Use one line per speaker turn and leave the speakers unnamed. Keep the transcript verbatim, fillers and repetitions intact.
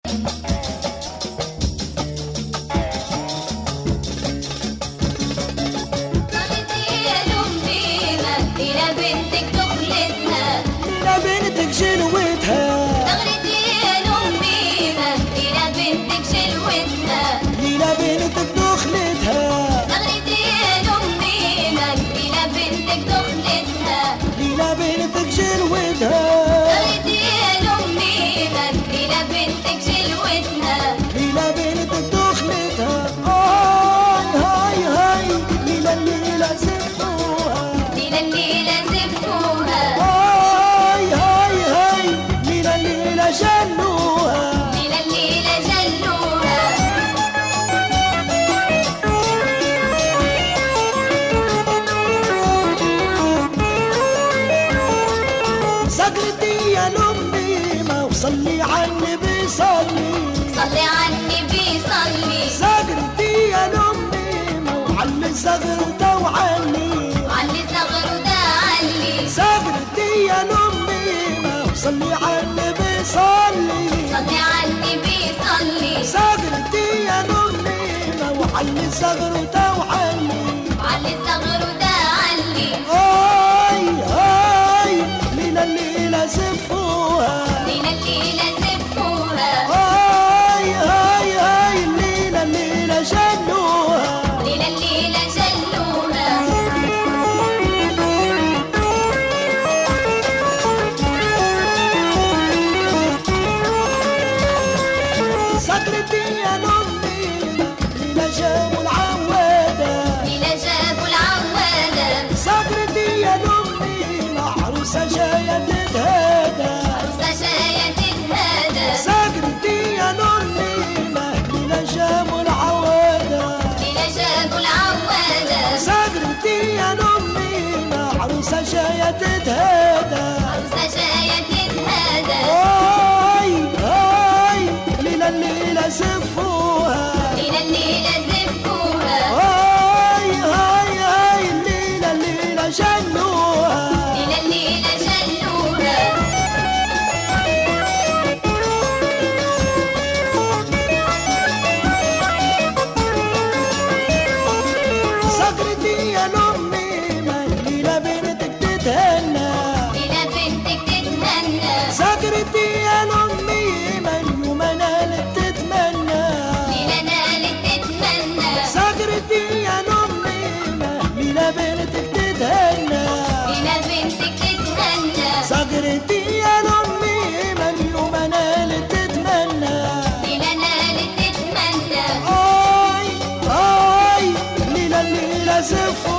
صلي عالنبي صلي
صلي عالنبي صلي
زغرتي يا لمي وعلي زغرته وعلي
علي زغرته علي
زغرتي يا لمي صلي عالنبي صلي
صلي عالنبي صلي
زغرتي يا لمي وعلي زغرته وعلي
علي زغرته علي
هاي هاي ليلة الليلة زفوها
ليلة الليلة زفوها
هاي هاي هاي الليلة الليلة جلوها
ليلة الليلة جلوها
زغرتي يا لمي ليلة جابوا العوادة
ليلة جابوا العوادة
زغرتي يا لمي عروسة جاية تتهادى
عروسة جاية تتهادى
زغرتي يا لمي ليلة جابوا العوادة
ليلة جابوا العوادة
زغرتي يا لمي عروسة جاية تتهادى
عروسة جاية تتهادى
هاي هاي ليلة الليلة زفوها
ليلة الليلة زفوها
هاي هاي هاي الليلة الليلة جلوها
ليلة الليلة جلوها
زغرتي يا لمي ليلة بنتك تتهنى
ليلة بنتك تتهنى
زغرتي يا لمي اليوم نالت تتمنى
ليلة نالت تتمنى
زغرتي يا لمي ليلة بنتك تتهنى
ليلة بنتك تتهنى
زغرتي يا لمي اليوم نالت تتمنى
ليلة نالت تتمنى
هاي هاي ليلة الليلة زفوها